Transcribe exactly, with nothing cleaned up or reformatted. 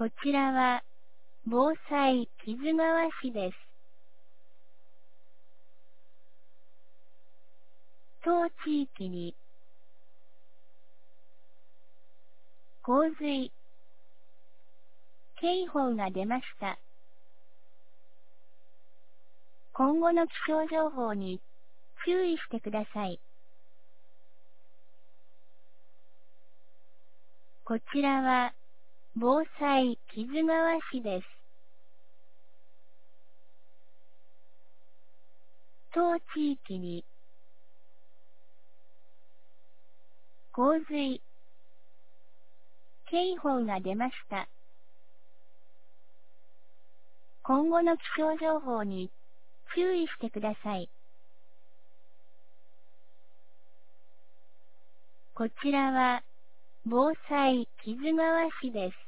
こちらは、防災木津川市です。当地域に、洪水警報が出ました。今後の気象情報に注意してください。こちらは、防災木津川市です。当地域に、洪水警報が出ました。今後の気象情報に注意してください。こちらは、防災木津川市です。